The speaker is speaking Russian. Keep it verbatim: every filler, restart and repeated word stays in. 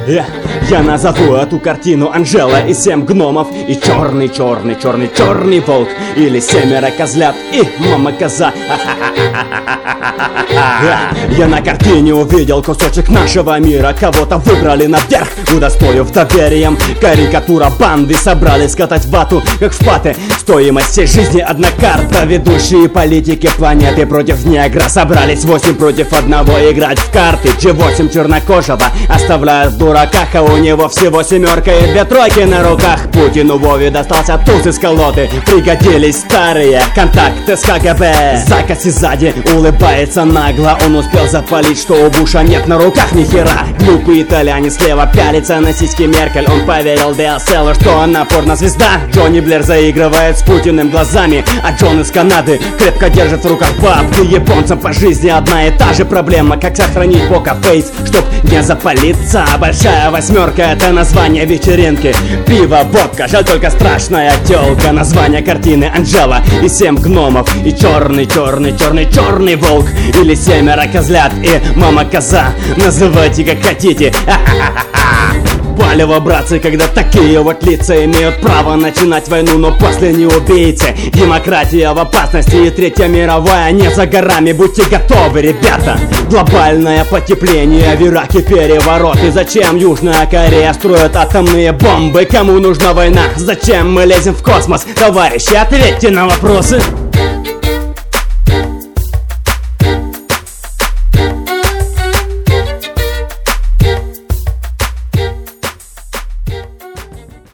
Я, я назову эту картину Анжела и семь гномов, и черный, черный, черный, черный волк, или семеро козлят и мама коза. Я на картине увидел кусочек нашего мира. Кого-то выбрали наверх, удостоив доверием. Карикатура банды собрались катать вату, как в паты. Стоимость всей жизни одна карта. Ведущие политики планеты против негра собрались восемь против одного играть в карты. джи восемь чернокожего оставляют в дураках, а у него всего семерка и две тройки на руках. Путину Вове достался туз из колоды. Пригодились старые контакты с ка гэ бэ. Закоси сзади улыбается нагло. Он успел запалить, что у Буша нет на руках ни хера. Глупый итальянец слева пялится на сиськи Меркель. Он поверил Ди Ассело, что она порнозвезда. Джонни Блэр заигрывает с Путиным глазами, а Джон из Канады крепко держит в руках бабки. Японцам по жизни одна и та же проблема: как сохранить покерфейс, чтоб не запалиться. Большая восьмерка — это название вечеринки. Пиво, водка, жаль только страшная тёлка. Название картины Анжела и семь гномов, и черный, черный, черный, черный волк, или семеро козлят и мама коза. Называйте как хотите. Палево, братцы, когда такие вот лица имеют право начинать войну, но после не убийцы. Демократия в опасности и Третья мировая не за горами. Будьте готовы, ребята. Глобальное потепление, в Ираке переворот. И зачем Южная Корея строит атомные бомбы? Кому нужна война? Зачем мы лезем в космос? Товарищи, ответьте на вопросы.